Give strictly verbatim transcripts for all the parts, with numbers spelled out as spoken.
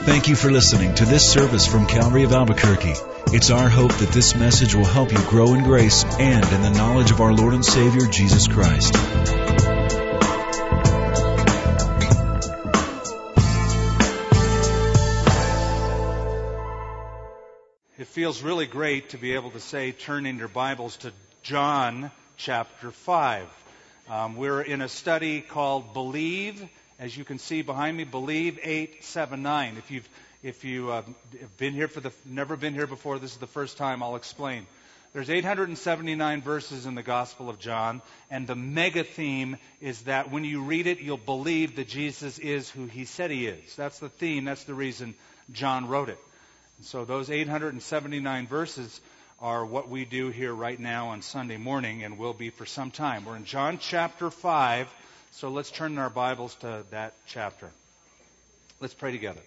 Thank you for listening to this service from Calvary of Albuquerque. It's our hope that this message will help you grow in grace and in the knowledge of our Lord and Savior, Jesus Christ. It feels really great to be able to say, turn in your Bibles to John chapter five. Um, we're in a study called Believe. As you can see behind me, Believe eight seven nine. If you've if you uh, have been here for the never been here before, this is the first time. I'll explain. There's eight hundred seventy-nine verses in the Gospel of John, and the mega theme is that when you read it, you'll believe that Jesus is who He said He is. That's the theme. That's the reason John wrote it. And so those eight hundred seventy-nine verses are what we do here right now on Sunday morning, and will be for some time. We're in John chapter five. So let's turn our Bibles to that chapter. Let's pray together.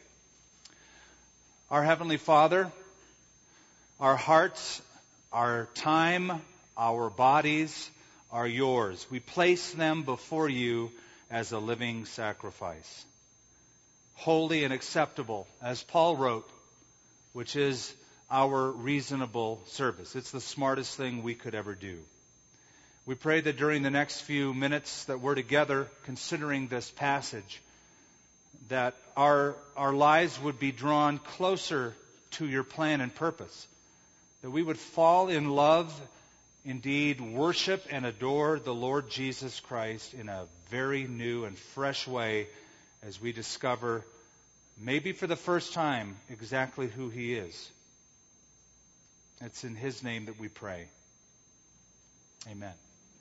Our Heavenly Father, our hearts, our time, our bodies are yours. We place them before you as a living sacrifice, holy and acceptable, as Paul wrote, which is our reasonable service. It's the smartest thing we could ever do. We pray that during the next few minutes that we're together considering this passage, that our our lives would be drawn closer to your plan and purpose, that we would fall in love, indeed worship and adore the Lord Jesus Christ in a very new and fresh way as we discover, maybe for the first time, exactly who He is. It's in His name that we pray. Amen.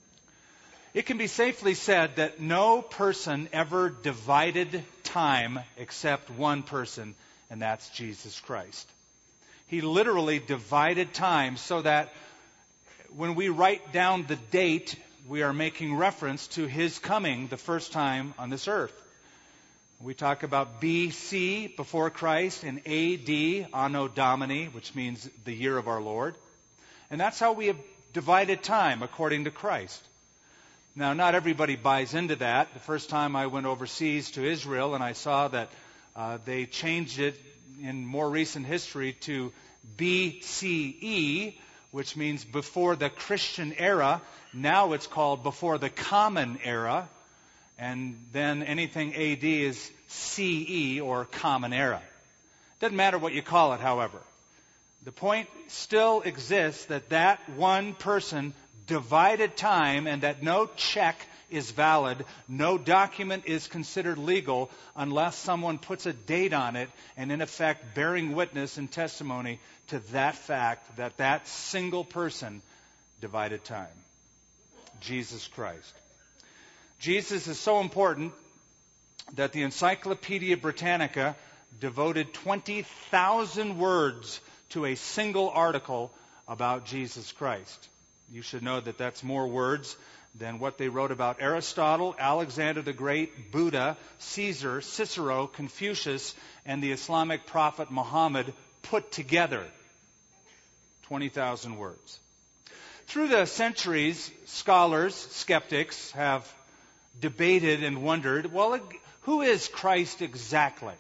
It can be safely said that no person ever divided time except one person, and that's Jesus Christ. He literally divided time so that when we write down the date, we are making reference to His coming the first time on this earth. We talk about B C, before Christ, and A D, Anno Domini, which means the year of our Lord. And that's how we have divided time according to Christ. Now, not everybody buys into that. The first time I went overseas to Israel and I saw that uh, they changed it in more recent history to B C E, which means before the Christian era. Now it's called before the Common Era. And then anything A D is C E, or Common Era. Doesn't matter what you call it, however. The point still exists that that one person divided time, and that no check is valid, no document is considered legal unless someone puts a date on it, and in effect bearing witness and testimony to that fact that that single person divided time. Jesus Christ. Jesus is so important that the Encyclopedia Britannica devoted twenty thousand words to a single article about Jesus Christ. You should know that that's more words than what they wrote about Aristotle, Alexander the Great, Buddha, Caesar, Cicero, Confucius, and the Islamic prophet Muhammad put together. twenty thousand words. Through the centuries, scholars, skeptics have debated and wondered, well, who is Christ exactly?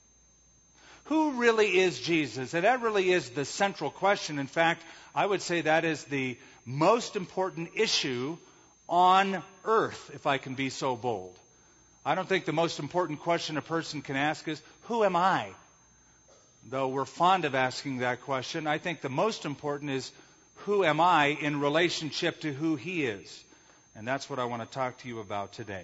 Who really is Jesus? And that really is the central question. In fact, I would say that is the most important issue on earth, if I can be so bold. I don't think the most important question a person can ask is, who am I? Though we're fond of asking that question, I think the most important is, who am I in relationship to who He is? And that's what I want to talk to you about today.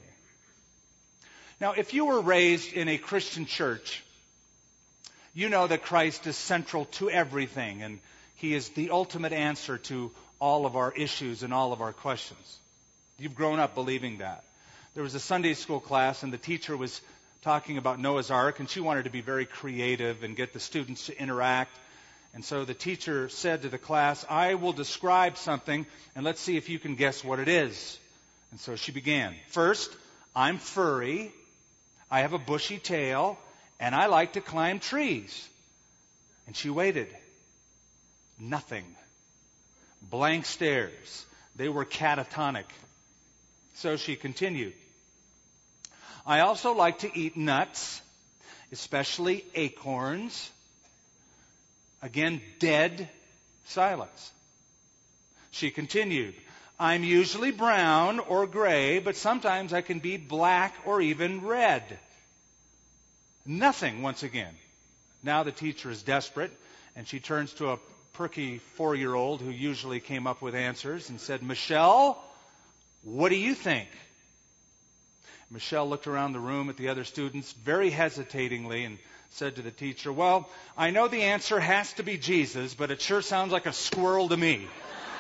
Now, if you were raised in a Christian church, you know that Christ is central to everything, and He is the ultimate answer to all of our issues and all of our questions. You've grown up believing that. There was a Sunday school class, and the teacher was talking about Noah's Ark, and she wanted to be very creative and get the students to interact. And so the teacher said to the class, I will describe something, and let's see if you can guess what it is. And so she began. First, I'm furry, I have a bushy tail, and I like to climb trees. And she waited. Nothing. Blank stares. They were catatonic. So she continued. I also like to eat nuts, especially acorns. Again, dead silence. She continued, I'm usually brown or gray, but sometimes I can be black or even red. Nothing once again. Now the teacher is desperate, and she turns to a perky four-year-old who usually came up with answers and said, Michelle, what do you think? Michelle looked around the room at the other students very hesitatingly and said to the teacher, well, I know the answer has to be Jesus, but it sure sounds like a squirrel to me.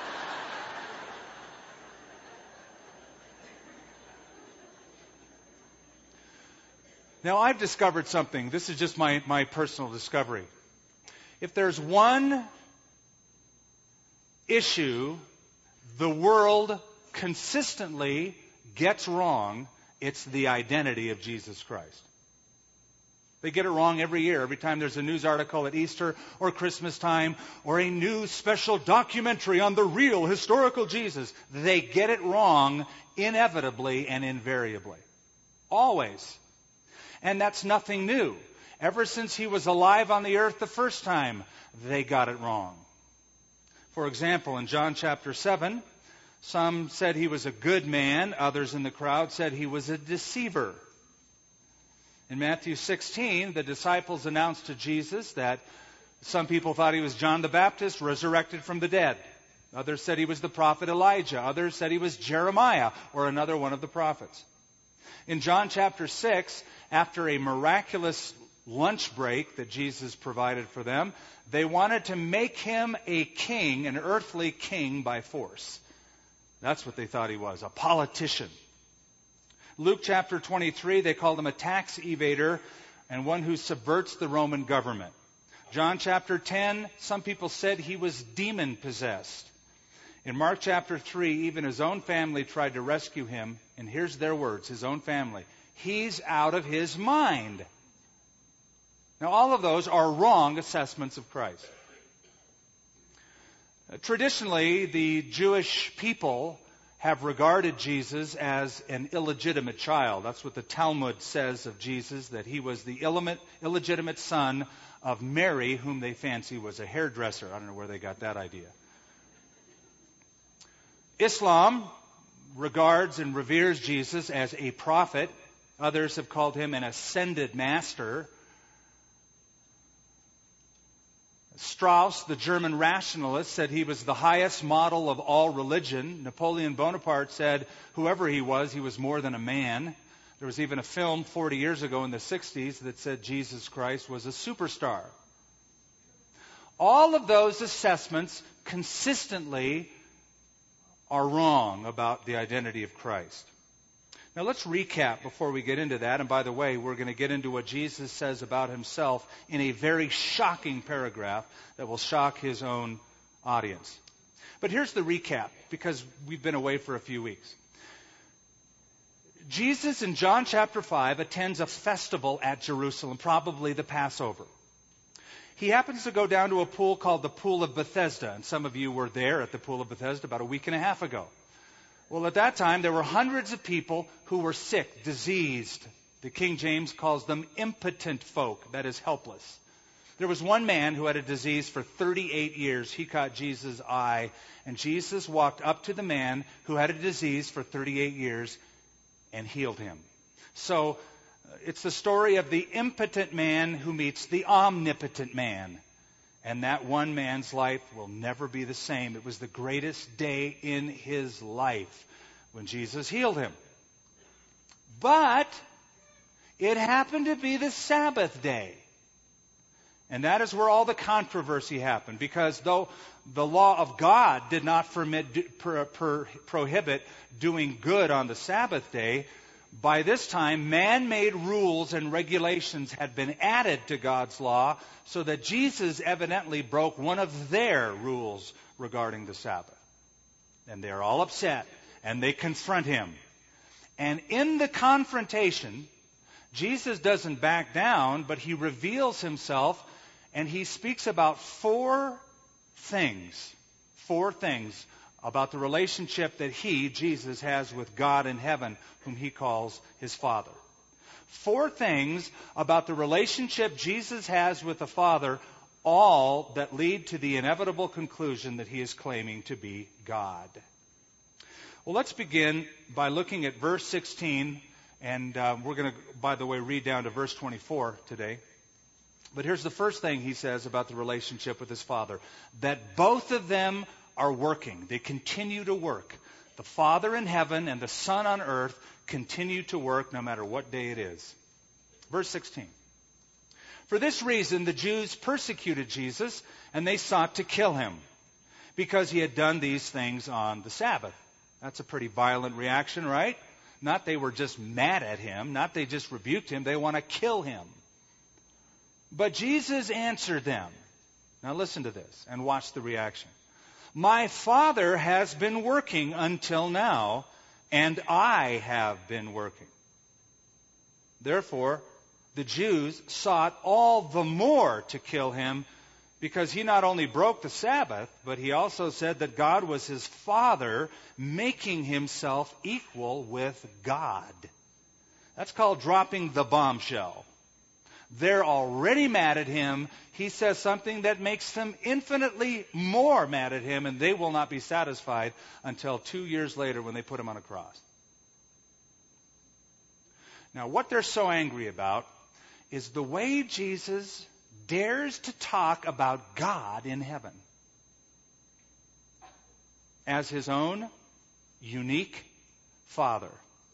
Now, I've discovered something. This is just my, my personal discovery. If there's one issue the world consistently gets wrong, it's the identity of Jesus Christ. They get it wrong every year. Every time there's a news article at Easter or Christmas time or a new special documentary on the real historical Jesus, they get it wrong inevitably and invariably. Always. And that's nothing new. Ever since he was alive on the earth the first time, they got it wrong. For example, in John chapter seven, some said he was a good man. Others in the crowd said he was a deceiver. In Matthew sixteen, the disciples announced to Jesus that some people thought he was John the Baptist, resurrected from the dead. Others said he was the prophet Elijah. Others said he was Jeremiah or another one of the prophets. In John chapter six, after a miraculous lunch break that Jesus provided for them, they wanted to make him a king, an earthly king by force. That's what they thought he was, a politician. Luke chapter twenty-three, they called him a tax evader and one who subverts the Roman government. John chapter ten, some people said he was demon-possessed. In Mark chapter three, even his own family tried to rescue him. And here's their words, his own family. He's out of his mind. Now, all of those are wrong assessments of Christ. Traditionally, the Jewish people have regarded Jesus as an illegitimate child. That's what the Talmud says of Jesus, that he was the illegitimate son of Mary, whom they fancy was a hairdresser. I don't know where they got that idea. Islam regards and reveres Jesus as a prophet. Others have called him an ascended master. Strauss, the German rationalist, said he was the highest model of all religion. Napoleon Bonaparte said whoever he was, he was more than a man. There was even a film forty years ago in the sixties that said Jesus Christ was a superstar. All of those assessments consistently are wrong about the identity of Christ. Now let's recap before we get into that. And by the way, we're going to get into what Jesus says about himself in a very shocking paragraph that will shock his own audience. But here's the recap, because we've been away for a few weeks. Jesus in John chapter five attends a festival at Jerusalem, probably the Passover. He happens to go down to a pool called the Pool of Bethesda, and some of you were there at the Pool of Bethesda about a week and a half ago. Well, at that time, there were hundreds of people who were sick, diseased. The King James calls them impotent folk, that is, helpless. There was one man who had a disease for thirty-eight years. He caught Jesus' eye, and Jesus walked up to the man who had a disease for thirty-eight years and healed him. So, it's the story of the impotent man who meets the omnipotent man. And that one man's life will never be the same. It was the greatest day in his life when Jesus healed him. But it happened to be the Sabbath day. And that is where all the controversy happened. Because though the law of God did not permit, per, per, prohibit doing good on the Sabbath day, by this time, man-made rules and regulations had been added to God's law, so that Jesus evidently broke one of their rules regarding the Sabbath. And they're all upset, and they confront him. And in the confrontation, Jesus doesn't back down, but he reveals himself, and he speaks about four things. Four things about the relationship that he, Jesus, has with God in heaven, whom he calls his Father. Four things about the relationship Jesus has with the Father, all that lead to the inevitable conclusion that he is claiming to be God. Well, let's begin by looking at verse sixteen, and uh, we're going to, by the way, read down to verse twenty-four today. But here's the first thing he says about the relationship with his Father, that both of them are working. They continue to work. The Father in heaven and the Son on earth continue to work no matter what day it is. Verse sixteen. For this reason, the Jews persecuted Jesus, and they sought to kill him, because he had done these things on the Sabbath. That's a pretty violent reaction, right? Not they were just mad at him, not they just rebuked him, they want to kill him. But Jesus answered them. Now listen to this and watch the reaction. My Father has been working until now, and I have been working. Therefore, the Jews sought all the more to kill him, because he not only broke the Sabbath, but he also said that God was his Father, making himself equal with God. That's called dropping the bombshell. They're already mad at him. He says something that makes them infinitely more mad at him, and they will not be satisfied until two years later when they put him on a cross. Now, what they're so angry about is the way Jesus dares to talk about God in heaven as his own unique Father.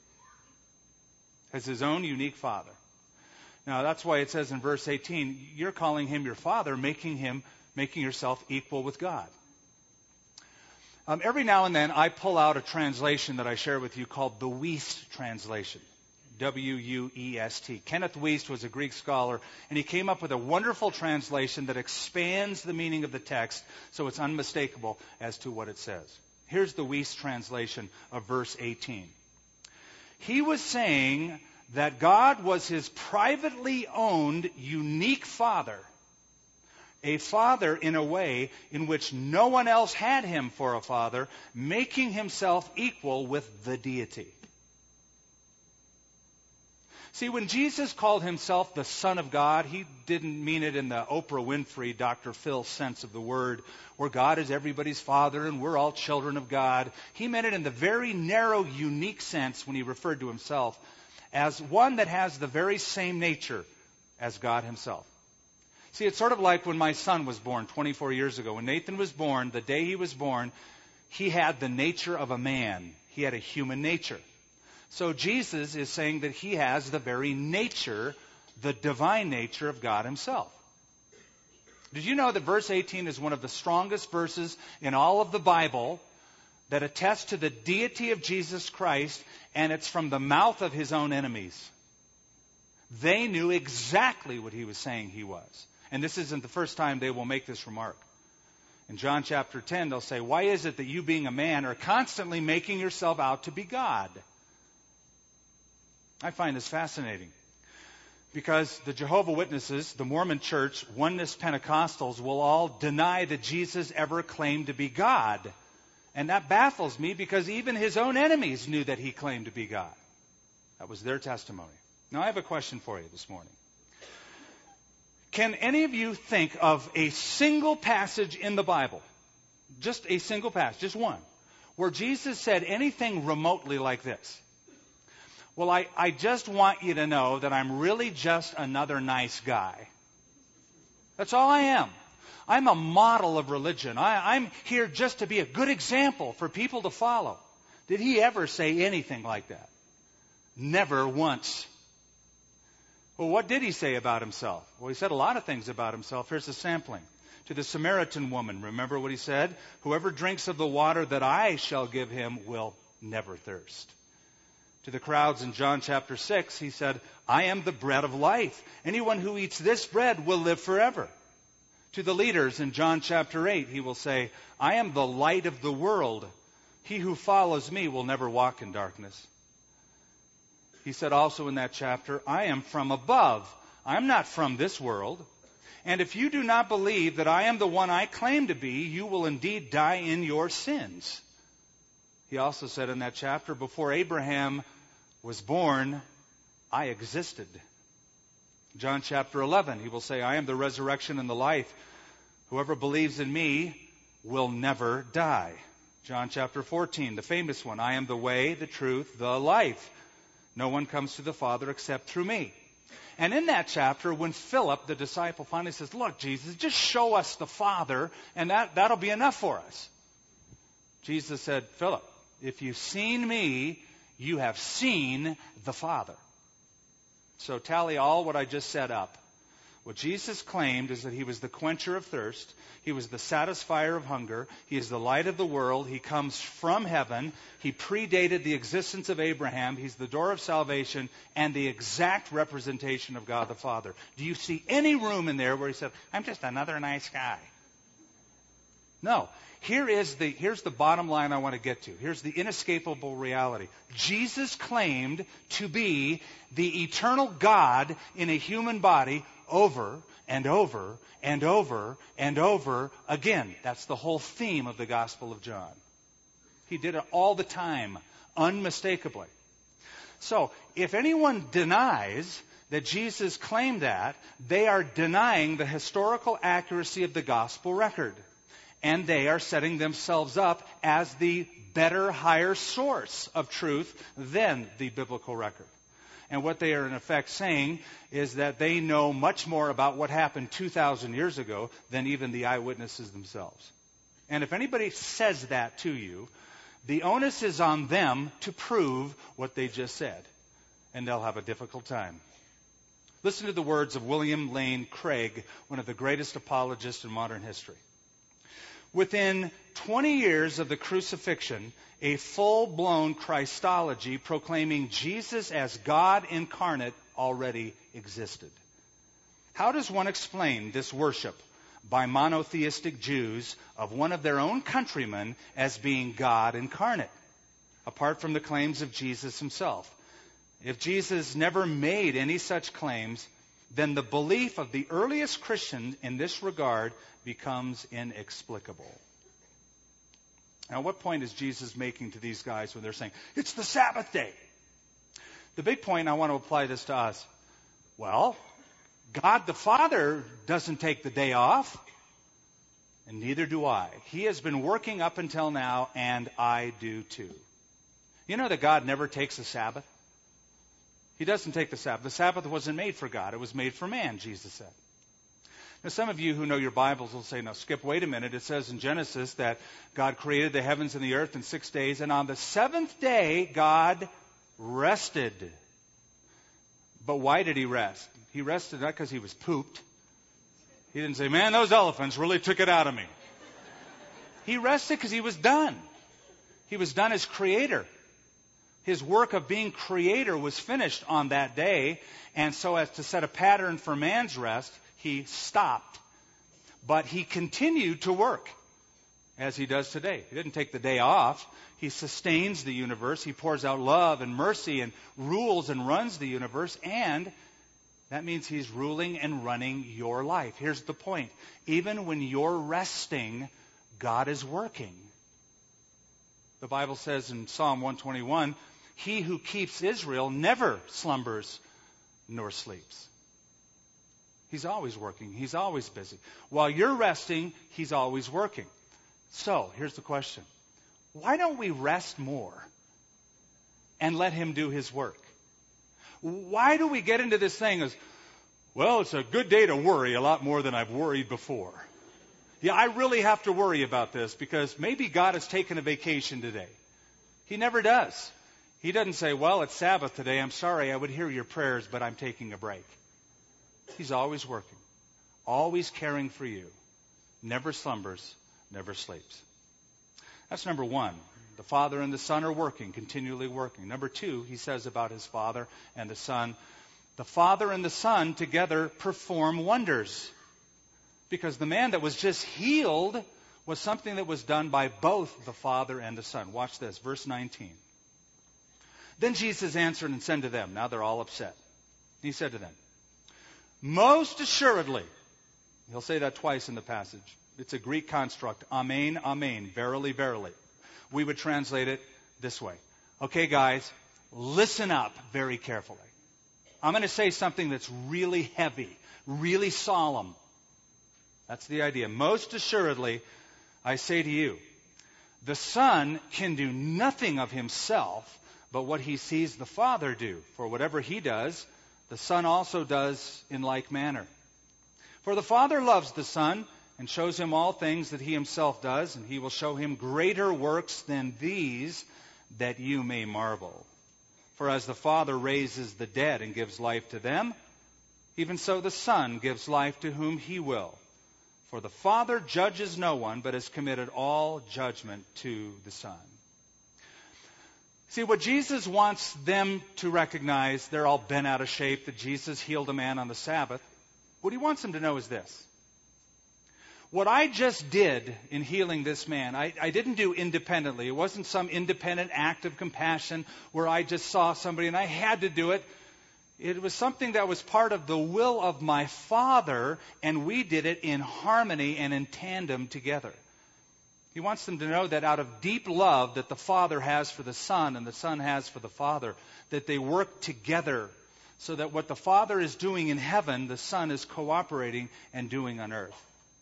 As his own unique Father. Now, that's why it says in verse eighteen, you're calling him your Father, making him, making yourself equal with God. Um, every now and then, I pull out a translation that I share with you called the Wuest translation. W U E S T. Kenneth Wuest was a Greek scholar, and he came up with a wonderful translation that expands the meaning of the text so it's unmistakable as to what it says. Here's the Wuest translation of verse eighteen. He was saying that God was his privately owned, unique Father. A Father in a way in which no one else had him for a Father, making himself equal with the deity. See, when Jesus called himself the Son of God, he didn't mean it in the Oprah Winfrey, Doctor Phil sense of the word, where God is everybody's Father and we're all children of God. He meant it in the very narrow, unique sense when he referred to himself as one that has the very same nature as God himself. See, it's sort of like when my son was born twenty-four years ago. When Nathan was born, the day he was born, he had the nature of a man. He had a human nature. So Jesus is saying that he has the very nature, the divine nature of God himself. Did you know that verse eighteen is one of the strongest verses in all of the Bible that attests to the deity of Jesus Christ, and it's from the mouth of his own enemies? They knew exactly what he was saying he was. And this isn't the first time they will make this remark. In John chapter ten, they'll say, why is it that you being a man are constantly making yourself out to be God? I find this fascinating because the Jehovah's Witnesses, the Mormon Church, Oneness Pentecostals will all deny that Jesus ever claimed to be God. And that baffles me because even his own enemies knew that he claimed to be God. That was their testimony. Now I have a question for you this morning. Can any of you think of a single passage in the Bible, just a single passage, just one, where Jesus said anything remotely like this? Well, I, I just want you to know that I'm really just another nice guy. That's all I am. I'm a model of religion. I, I'm here just to be a good example for people to follow. Did he ever say anything like that? Never once. Well, what did he say about himself? Well, he said a lot of things about himself. Here's a sampling. To the Samaritan woman, remember what he said? Whoever drinks of the water that I shall give him will never thirst. To the crowds in John chapter six, he said, I am the bread of life. Anyone who eats this bread will live forever. To the leaders in John chapter eight, he will say, I am the light of the world. He who follows me will never walk in darkness. He said also in that chapter, I am from above. I am not from this world. And if you do not believe that I am the one I claim to be, you will indeed die in your sins. He also said in that chapter, before Abraham was born, I existed. John chapter eleven, he will say, I am the resurrection and the life. Whoever believes in me will never die. John chapter fourteen, the famous one, I am the way, the truth, the life. No one comes to the Father except through me. And in that chapter, when Philip, the disciple, finally says, look, Jesus, just show us the Father, and that, that'll be enough for us. Jesus said, Philip, if you've seen me, you have seen the Father. So tally all what I just set up. What Jesus claimed is that he was the quencher of thirst. He was the satisfier of hunger. He is the light of the world. He comes from heaven. He predated the existence of Abraham. He's the door of salvation and the exact representation of God the Father. Do you see any room in there where he said, I'm just another nice guy? No. Here is the, here's the bottom line I want to get to. Here's the inescapable reality. Jesus claimed to be the eternal God in a human body over and over and over and over again. That's the whole theme of the Gospel of John. He did it all the time, unmistakably. So, if anyone denies that Jesus claimed that, they are denying the historical accuracy of the Gospel record. And they are setting themselves up as the better, higher source of truth than the biblical record. And what they are in effect saying is that they know much more about what happened two thousand years ago than even the eyewitnesses themselves. And if anybody says that to you, the onus is on them to prove what they just said. And they'll have a difficult time. Listen to the words of William Lane Craig, one of the greatest apologists in modern history. Within twenty years of the crucifixion, a full-blown Christology proclaiming Jesus as God incarnate already existed. How does one explain this worship by monotheistic Jews of one of their own countrymen as being God incarnate, apart from the claims of Jesus himself? If Jesus never made any such claims, then the belief of the earliest Christians in this regard becomes inexplicable. Now, what point is Jesus making to these guys when they're saying, it's the Sabbath day? The big point, I want to apply this to us. Well, God the Father doesn't take the day off, and neither do I. He has been working up until now, and I do too. You know that God never takes a Sabbath? He doesn't take the Sabbath. The Sabbath wasn't made for God. It was made for man, Jesus said. Now, some of you who know your Bibles will say, now, Skip, wait a minute. It says in Genesis that God created the heavens and the earth in six days, and on the seventh day, God rested. But why did he rest? He rested not because he was pooped. He didn't say, man, those elephants really took it out of me. He rested because he was done. He was done as creator. His work of being creator was finished on that day, and so as to set a pattern for man's rest, he stopped. But he continued to work, as he does today. He didn't take the day off. He sustains the universe. He pours out love and mercy and rules and runs the universe, and that means he's ruling and running your life. Here's the point. Even when you're resting, God is working. The Bible says in Psalm one twenty-one, he who keeps Israel never slumbers nor sleeps. He's always working. He's always busy. While you're resting, he's always working. So, here's the question. Why don't we rest more and let him do his work? Why do we get into this thing as, well, it's a good day to worry a lot more than I've worried before. Yeah, I really have to worry about this because maybe God has taken a vacation today. He never does. He doesn't say, well, it's Sabbath today. I'm sorry, I would hear your prayers, but I'm taking a break. He's always working, always caring for you, never slumbers, never sleeps. That's number one. The Father and the Son are working, continually working. Number two, he says about his Father and the Son, the Father and the Son together perform wonders. Because the man that was just healed was something that was done by both the Father and the Son. Watch this, verse nineteen. Then Jesus answered and said to them, now they're all upset. He said to them, most assuredly, he'll say that twice in the passage. It's a Greek construct, amen, amen, verily, verily. We would translate it this way. Okay, guys, listen up very carefully. I'm going to say something that's really heavy, really solemn. That's the idea. Most assuredly, I say to you, the Son can do nothing of himself but what he sees the Father do. For whatever he does, the Son also does in like manner. For the Father loves the Son and shows him all things that he himself does, and he will show him greater works than these, that you may marvel. For as the Father raises the dead and gives life to them, even so the Son gives life to whom he will. For the Father judges no one, but has committed all judgment to the Son. See, what Jesus wants them to recognize, they're all bent out of shape, that Jesus healed a man on the Sabbath. What he wants them to know is this. What I just did in healing this man, I, I didn't do independently. It wasn't some independent act of compassion where I just saw somebody and I had to do it. It was something that was part of the will of my Father, and we did it in harmony and in tandem together. He wants them to know that out of deep love that the Father has for the Son and the Son has for the Father, that they work together so that what the Father is doing in heaven, the Son is cooperating and doing on earth.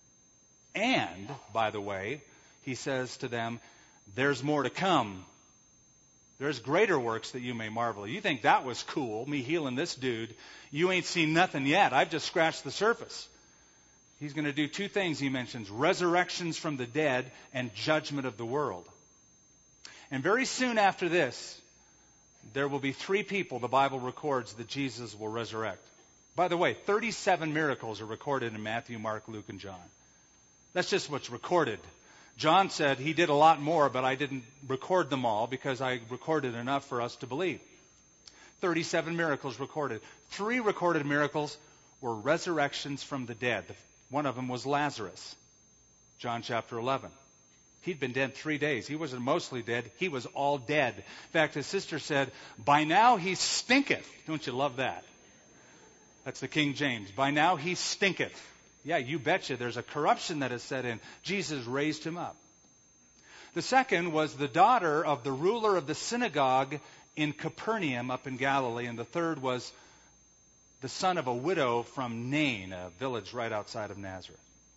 And, by the way, he says to them, there's more to come. There's greater works that you may marvel. You think that was cool, me healing this dude. You ain't seen nothing yet. I've just scratched the surface. He's going to do two things he mentions, resurrections from the dead and judgment of the world. And very soon after this, there will be three people the Bible records that Jesus will resurrect. By the way, thirty-seven miracles are recorded in Matthew, Mark, Luke, and John. That's just what's recorded. John said he did a lot more, but I didn't record them all because I recorded enough for us to believe. thirty-seven miracles recorded. Three recorded miracles were resurrections from the dead. One of them was Lazarus, John chapter eleven. He'd been dead three days. He wasn't mostly dead. He was all dead. In fact, his sister said, by now he stinketh. Don't you love that? That's the King James. By now he stinketh. Yeah, you betcha. There's a corruption that has set in. Jesus raised him up. The second was the daughter of the ruler of the synagogue in Capernaum up in Galilee. And the third was the son of a widow from Nain, a village right outside of Nazareth.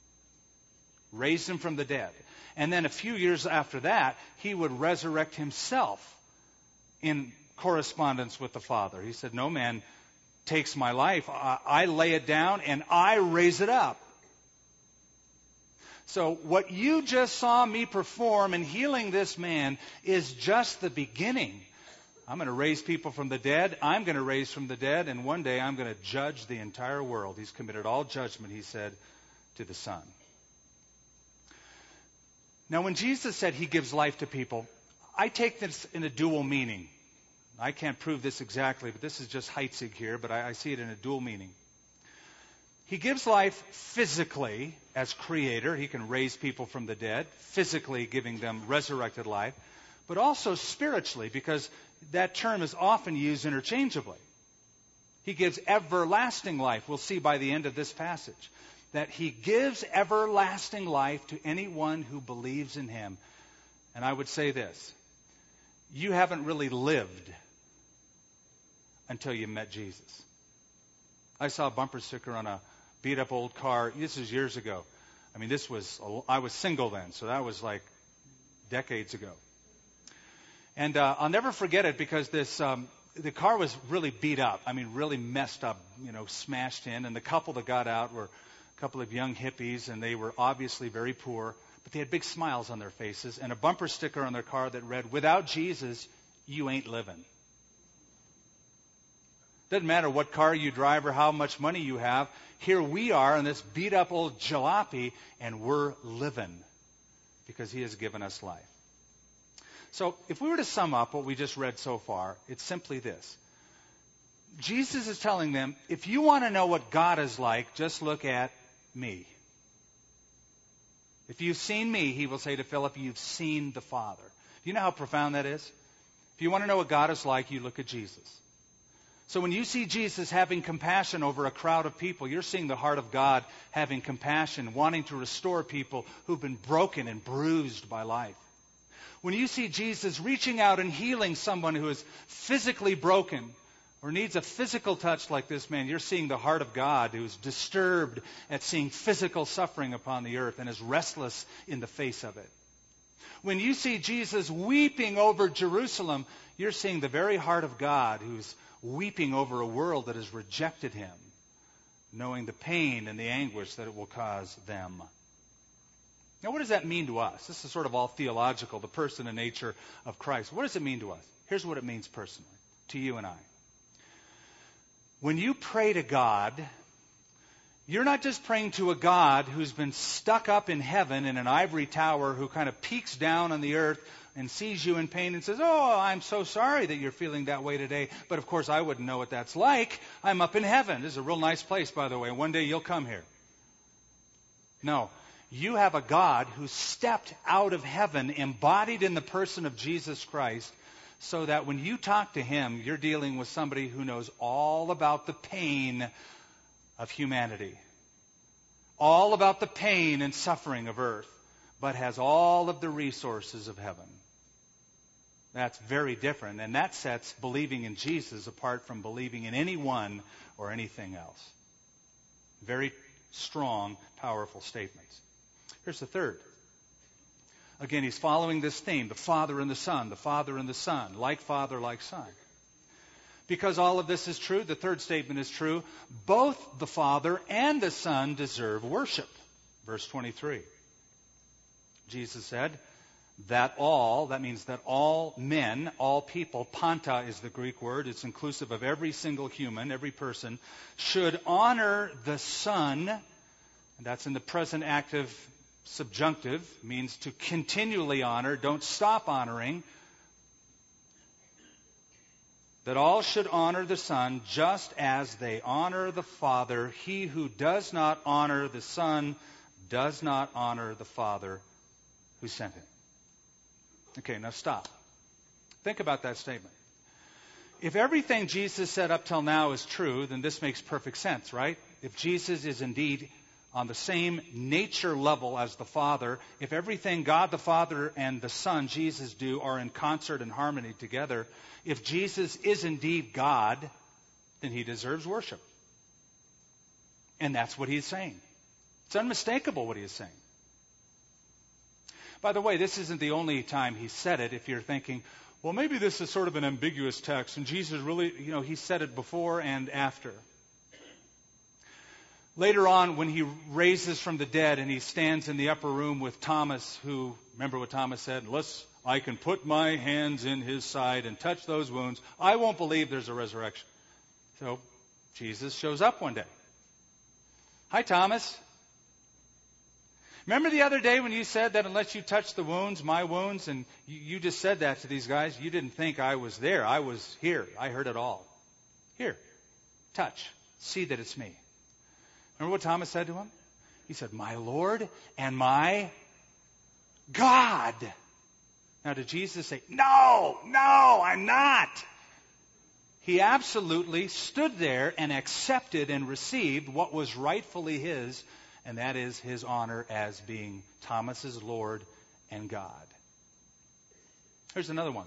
Raised him from the dead. And then a few years after that, he would resurrect himself in correspondence with the Father. He said, no man takes my life. I, I lay it down and I raise it up. So what you just saw me perform in healing this man is just the beginning. I'm going to raise people from the dead. I'm going to raise from the dead. And one day I'm going to judge the entire world. He's committed all judgment, he said, to the Son. Now, when Jesus said he gives life to people, I take this in a dual meaning. I can't prove this exactly, but this is just Heitzig here, but I, I see it in a dual meaning. He gives life physically as creator. He can raise people from the dead, physically giving them resurrected life, but also spiritually, because that term is often used interchangeably. He gives everlasting life. We'll see by the end of this passage that he gives everlasting life to anyone who believes in him. And I would say this, you haven't really lived until you met Jesus. I saw a bumper sticker on a beat-up old car. This was years ago. I mean, this was, I was single then, so that was like decades ago. And uh, I'll never forget it because this, um, the car was really beat up. I mean, really messed up, you know, smashed in. And the couple that got out were a couple of young hippies, and they were obviously very poor, but they had big smiles on their faces and a bumper sticker on their car that read, without Jesus, you ain't living. Doesn't matter what car you drive or how much money you have. Here we are in this beat-up old jalopy, and we're living because he has given us life. So if we were to sum up what we just read so far, it's simply this. Jesus is telling them, if you want to know what God is like, just look at me. If you've seen me, he will say to Philip, you've seen the Father. Do you know how profound that is? If you want to know what God is like, you look at Jesus. So when you see Jesus having compassion over a crowd of people, you're seeing the heart of God having compassion, wanting to restore people who've been broken and bruised by life. When you see Jesus reaching out and healing someone who is physically broken, or needs a physical touch like this man, you're seeing the heart of God who's disturbed at seeing physical suffering upon the earth and is restless in the face of it. When you see Jesus weeping over Jerusalem, you're seeing the very heart of God who's weeping over a world that has rejected him, knowing the pain and the anguish that it will cause them. Now, what does that mean to us? This is sort of all theological, the person and nature of Christ. What does it mean to us? Here's what it means personally, to you and I. When you pray to God, you're not just praying to a God who's been stuck up in heaven in an ivory tower, who kind of peeks down on the earth and sees you in pain and says, "Oh, I'm so sorry that you're feeling that way today. But of course, I wouldn't know what that's like. I'm up in heaven. This is a real nice place, by the way. One day you'll come here." No. You have a God who stepped out of heaven, embodied in the person of Jesus Christ, so that when you talk to him, you're dealing with somebody who knows all about the pain of humanity, all about the pain and suffering of earth, but has all of the resources of heaven. That's very different, and that sets believing in Jesus apart from believing in anyone or anything else. Very strong, powerful statements. Here's the third. Again, he's following this theme, the Father and the Son, the Father and the Son, like Father, like Son. Because all of this is true, the third statement is true, both the Father and the Son deserve worship. Verse twenty-three. Jesus said that all, that means that all men, all people, panta is the Greek word, it's inclusive of every single human, every person, should honor the Son, and that's in the present active subjunctive, means to continually honor, don't stop honoring. That all should honor the Son just as they honor the Father. He who does not honor the Son does not honor the Father who sent him. Okay, now stop. Think about that statement. If everything Jesus said up till now is true, then this makes perfect sense, right? If Jesus is indeed on the same nature level as the Father, if everything God the Father and the Son, Jesus, do are in concert and harmony together, if Jesus is indeed God, then he deserves worship. And that's what he's saying. It's unmistakable what he is saying. By the way, this isn't the only time he said it. If you're thinking, well, maybe this is sort of an ambiguous text, and Jesus really, you know, he said it before and after. Later on, when he raises from the dead and he stands in the upper room with Thomas, who, remember what Thomas said, unless I can put my hands in his side and touch those wounds, I won't believe there's a resurrection. So Jesus shows up one day. Hi, Thomas. Remember the other day when you said that unless you touch the wounds, my wounds, and you, you just said that to these guys? You didn't think I was there. I was here. I heard it all. Here, touch. See that it's me. Remember what Thomas said to him? He said, "My Lord and my God." Now, did Jesus say, "No, no, I'm not"? He absolutely stood there and accepted and received what was rightfully his, and that is his honor as being Thomas's Lord and God. Here's another one.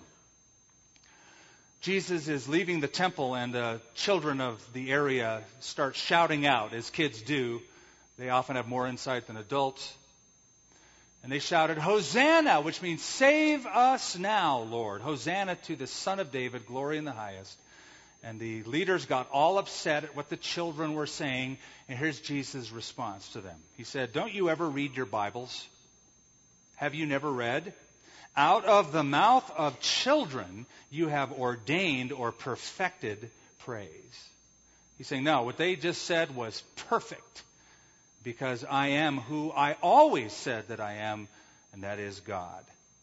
Jesus is leaving the temple, and uh, children of the area start shouting out, as kids do. They often have more insight than adults. And they shouted, "Hosanna," which means "Save us now, Lord. Hosanna to the Son of David, glory in the highest." And the leaders got all upset at what the children were saying. And here's Jesus' response to them. He said, "Don't you ever read your Bibles? Have you never read? Out of the mouth of children you have ordained or perfected praise." He's saying, no, what they just said was perfect, because I am who I always said that I am, and that is God.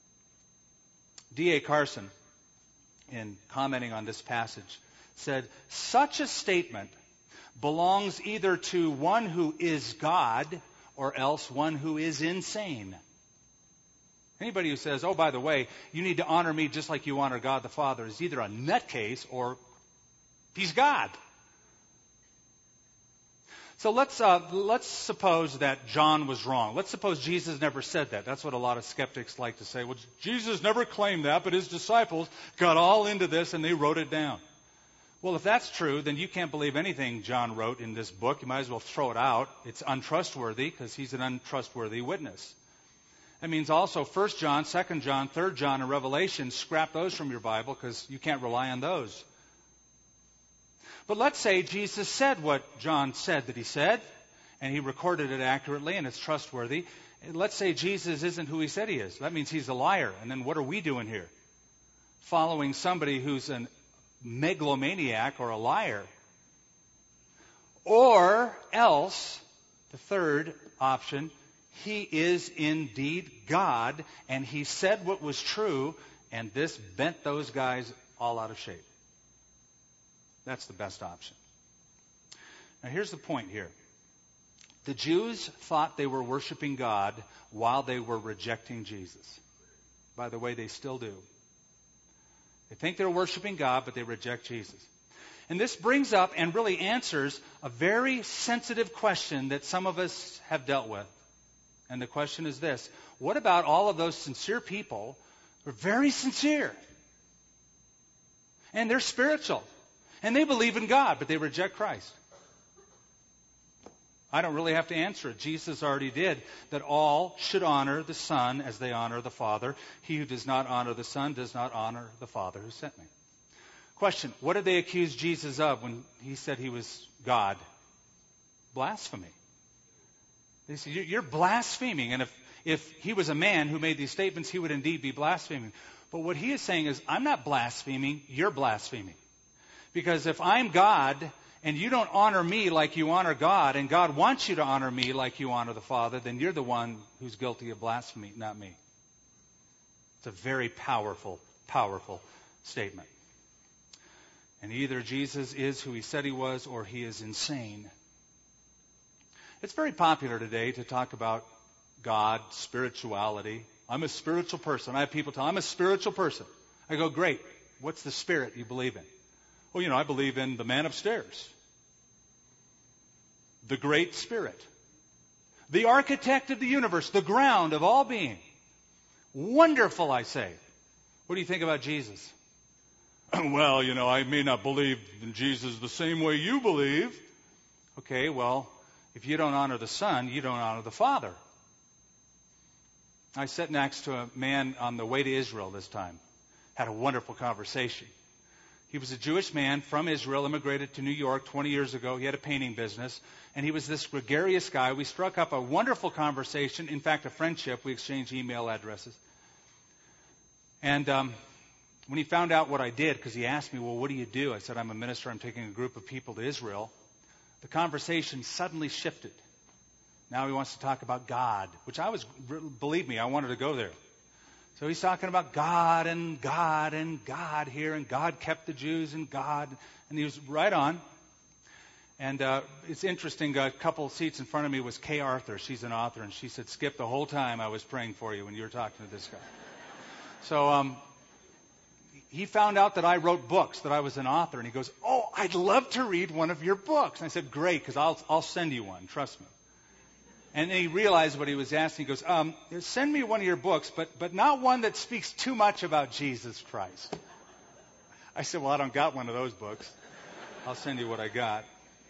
D A Carson, in commenting on this passage, said, such a statement belongs either to one who is God or else one who is insane. Anybody who says, oh, by the way, you need to honor me just like you honor God the Father is either a nutcase or he's God. So let's uh, let's suppose that John was wrong. Let's suppose Jesus never said that. That's what a lot of skeptics like to say. Well, Jesus never claimed that, but his disciples got all into this and they wrote it down. Well, if that's true, then you can't believe anything John wrote in this book. You might as well throw it out. It's untrustworthy because he's an untrustworthy witness. That means also First John, Second John, Third John, and Revelation, scrap those from your Bible because you can't rely on those. But let's say Jesus said what John said that he said, and he recorded it accurately, and it's trustworthy. Let's say Jesus isn't who he said he is. That means he's a liar. And then what are we doing here? Following somebody who's a megalomaniac or a liar. Or else, the third option, he is indeed God, and he said what was true, and this bent those guys all out of shape. That's the best option. Now here's the point here. The Jews thought they were worshiping God while they were rejecting Jesus. By the way, they still do. They think they're worshiping God, but they reject Jesus. And this brings up and really answers a very sensitive question that some of us have dealt with. And the question is this: what about all of those sincere people who are very sincere? And they're spiritual. And they believe in God, but they reject Christ. I don't really have to answer it. Jesus already did. That all should honor the Son as they honor the Father. He who does not honor the Son does not honor the Father who sent me. Question: what did they accuse Jesus of when he said he was God? Blasphemy. They said, you're blaspheming. And if, if he was a man who made these statements, he would indeed be blaspheming. But what he is saying is, I'm not blaspheming, you're blaspheming. Because if I'm God, and you don't honor me like you honor God, and God wants you to honor me like you honor the Father, then you're the one who's guilty of blasphemy, not me. It's a very powerful, powerful statement. And either Jesus is who he said he was, or he is insane. It's very popular today to talk about God, spirituality. I'm a spiritual person. I have people tell me, I'm a spiritual person. I go, great. What's the spirit you believe in? Well, you know, I believe in the man upstairs. The Great Spirit. The architect of the universe. The ground of all being. Wonderful, I say. What do you think about Jesus? Well, you know, I may not believe in Jesus the same way you believe. Okay, well, if you don't honor the Son, you don't honor the Father. I sat next to a man on the way to Israel this time. Had a wonderful conversation. He was a Jewish man from Israel, immigrated to New York twenty years ago. He had a painting business, and he was this gregarious guy. We struck up a wonderful conversation, in fact, a friendship. We exchanged email addresses. And um, when he found out what I did, because he asked me, well, what do you do? I said, I'm a minister. I'm taking a group of people to Israel. The conversation suddenly shifted. Now he wants to talk about God, which I was, believe me, I wanted to go there. So he's talking about God and God and God here, and God kept the Jews and God, and he was right on. And uh, it's interesting, a couple seats in front of me was Kay Arthur. She's an author, and she said, Skip, the whole time I was praying for you when you were talking to this guy. So um, he found out that I wrote books, that I was an author, and he goes, oh, I'd love to read one of your books. And I said, great, because I'll, I'll send you one, trust me. And then he realized what he was asking. He goes, um, send me one of your books, but, but not one that speaks too much about Jesus Christ. I said, well, I don't got one of those books. I'll send you what I got.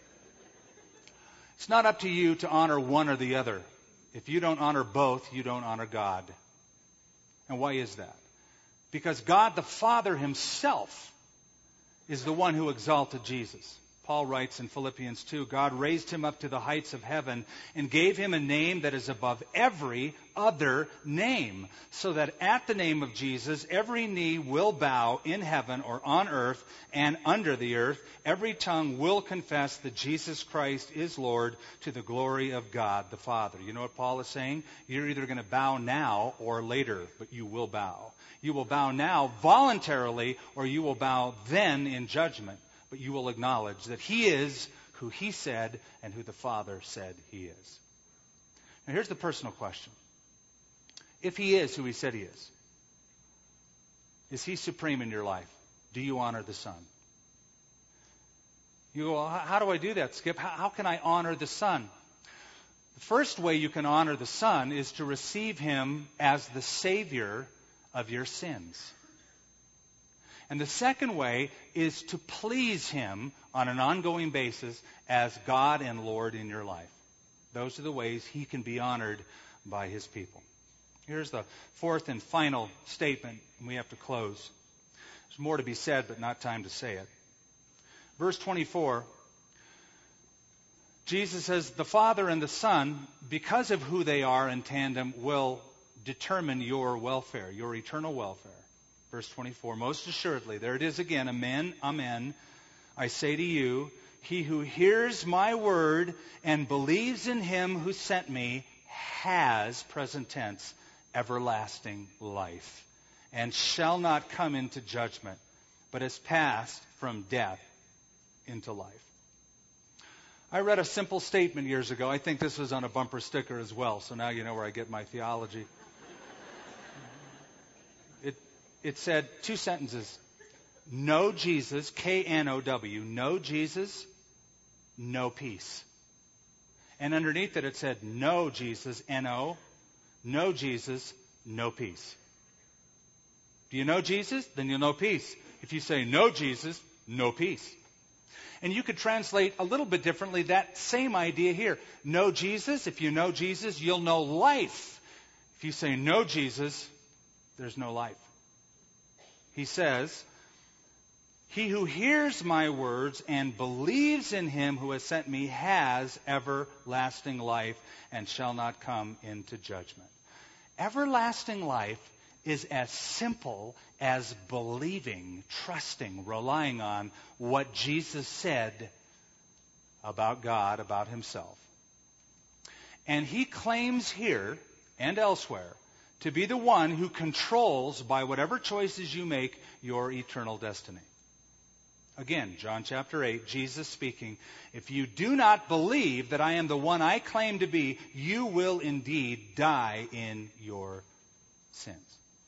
It's not up to you to honor one or the other. If you don't honor both, you don't honor God. And why is that? Because God the Father himself is the one who exalted Jesus. Paul writes in Philippians two, God raised him up to the heights of heaven and gave him a name that is above every other name, so that at the name of Jesus every knee will bow in heaven or on earth and under the earth. Every tongue will confess that Jesus Christ is Lord, to the glory of God the Father. You know what Paul is saying? You're either going to bow now or later, but you will bow. You will bow now voluntarily, or you will bow then in judgment. But you will acknowledge that he is who he said and who the Father said he is. Now here's the personal question. If he is who he said he is, is he supreme in your life? Do you honor the Son? You go, well, how do I do that, Skip? How, how can I honor the Son? The first way you can honor the Son is to receive him as the Savior of your sins. And the second way is to please Him on an ongoing basis as God and Lord in your life. Those are the ways He can be honored by His people. Here's the fourth and final statement, and we have to close. There's more to be said, but not time to say it. Verse twenty-four, Jesus says, the Father and the Son, because of who they are in tandem, will determine your welfare, your eternal welfare. Verse twenty-four, most assuredly, there it is again, amen, amen, I say to you, he who hears my word and believes in him who sent me has, present tense, everlasting life, and shall not come into judgment, but is passed from death into life. I read a simple statement years ago. I think this was on a bumper sticker as well, so now you know where I get my theology. It, it said two sentences. Know Jesus, K N O W, know Jesus, no peace. And underneath it, it said, know Jesus, N O, know Jesus, no peace. Do you know Jesus? Then you'll know peace. If you say, know Jesus, no peace. And you could translate a little bit differently that same idea here. Know Jesus. If you know Jesus, you'll know life. If you say, know Jesus, there's no life. He says, he who hears my words and believes in him who has sent me has everlasting life and shall not come into judgment. Everlasting life is as simple as believing, trusting, relying on what Jesus said about God, about himself. And he claims here and elsewhere to be the one who controls, by whatever choices you make, your eternal destiny. Again, John chapter eight, Jesus speaking, if you do not believe that I am the one I claim to be, you will indeed die in your sins.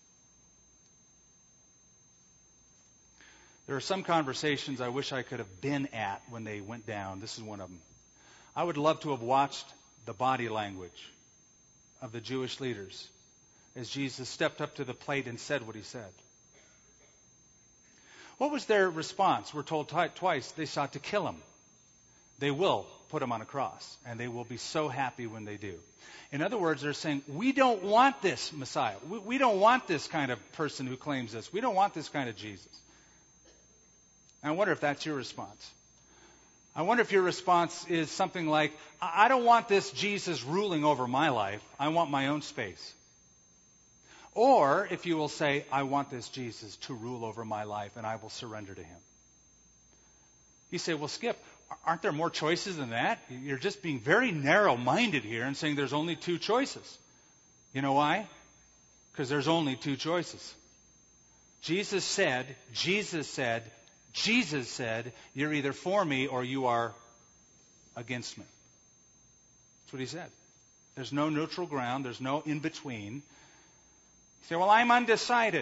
There are some conversations I wish I could have been at when they went down. This is one of them. I would love to have watched the body language of the Jewish leaders as Jesus stepped up to the plate and said what he said. What was their response? We're told t- twice they sought to kill him. They will put him on a cross, and they will be so happy when they do. In other words, they're saying, we don't want this Messiah. We, we don't want this kind of person who claims this. We don't want this kind of Jesus. And I wonder if that's your response. I wonder if your response is something like, I don't want this Jesus ruling over my life. I want my own space. Or if you will say, I want this Jesus to rule over my life and I will surrender to him. You say, well, Skip, aren't there more choices than that? You're just being very narrow-minded here and saying there's only two choices. You know why? Because there's only two choices. Jesus said, Jesus said, Jesus said, you're either for me or you are against me. That's what he said. There's no neutral ground. There's no in-between. You say, well, I'm undecided.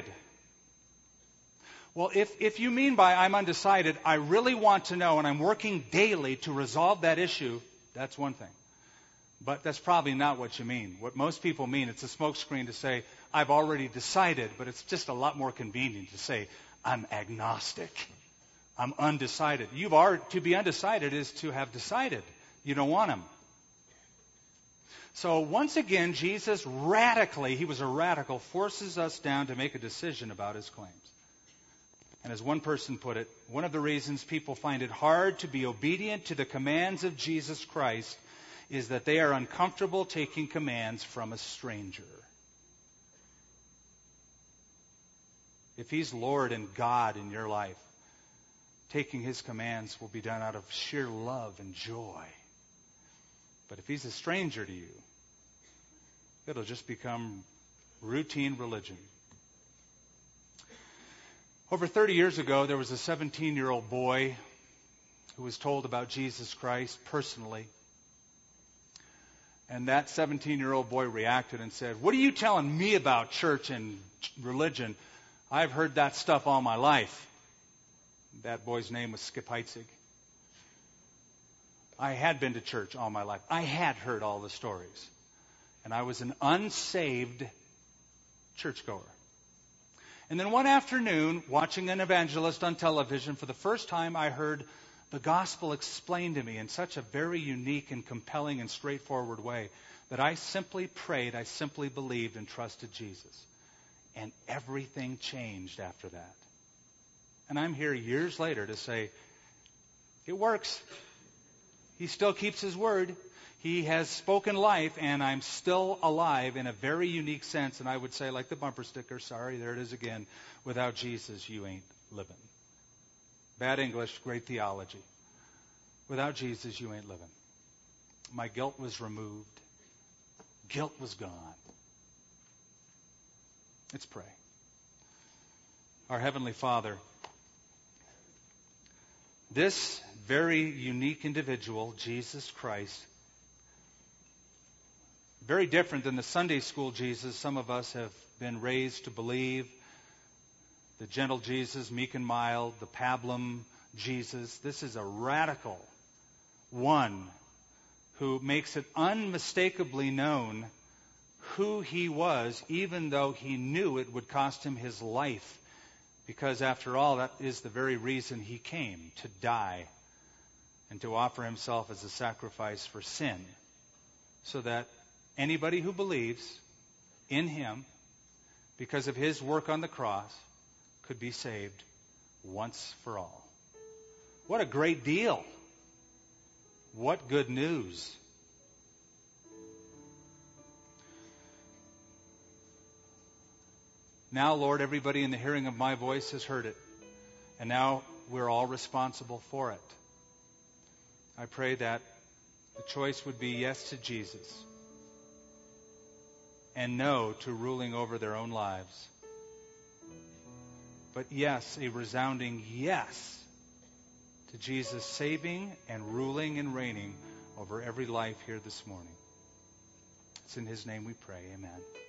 Well, if, if you mean by I'm undecided, I really want to know and I'm working daily to resolve that issue, that's one thing. But that's probably not what you mean. What most people mean, it's a smokescreen to say, I've already decided, but it's just a lot more convenient to say, I'm agnostic. I'm undecided. You've already, to be undecided is to have decided. You don't want him. So once again, Jesus radically, he was a radical, forces us down to make a decision about his claims. And as one person put it, one of the reasons people find it hard to be obedient to the commands of Jesus Christ is that they are uncomfortable taking commands from a stranger. If he's Lord and God in your life, taking his commands will be done out of sheer love and joy. But if he's a stranger to you, it'll just become routine religion. Over thirty years ago, there was a seventeen-year-old boy who was told about Jesus Christ personally. And that seventeen-year-old boy reacted and said, what are you telling me about church and religion? I've heard that stuff all my life. That boy's name was Skip Heitzig. I had been to church all my life. I had heard all the stories. And I was an unsaved churchgoer. And then one afternoon, watching an evangelist on television, for the first time I heard the gospel explained to me in such a very unique and compelling and straightforward way that I simply prayed, I simply believed and trusted Jesus. And everything changed after that. And I'm here years later to say, it works. He still keeps his word. He has spoken life, and I'm still alive in a very unique sense. And I would say, like the bumper sticker, sorry, there it is again, without Jesus, you ain't living. Bad English, great theology. Without Jesus, you ain't living. My guilt was removed. Guilt was gone. Let's pray. Our Heavenly Father, this very unique individual, Jesus Christ, very different than the Sunday school Jesus some of us have been raised to believe, the gentle Jesus, meek and mild, the pablum Jesus. This is a radical one who makes it unmistakably known who he was, even though he knew it would cost him his life. Because after all, that is the very reason he came, to die and to offer himself as a sacrifice for sin, so that anybody who believes in him, because of his work on the cross, could be saved once for all. What a great deal. What good news. Now, Lord, everybody in the hearing of my voice has heard it, and now we're all responsible for it. I pray that the choice would be yes to Jesus and no to ruling over their own lives. But yes, a resounding yes to Jesus saving and ruling and reigning over every life here this morning. It's in his name we pray. Amen.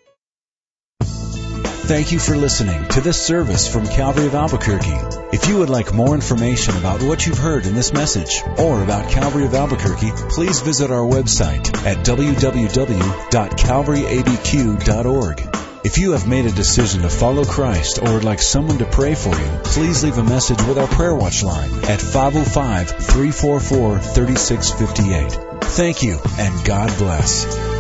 Thank you for listening to this service from Calvary of Albuquerque. If you would like more information about what you've heard in this message or about Calvary of Albuquerque, please visit our website at w w w dot calvary a b q dot org. If you have made a decision to follow Christ or would like someone to pray for you, please leave a message with our Prayer Watch line at five oh five, three four four, three six five eight. Thank you, and God bless.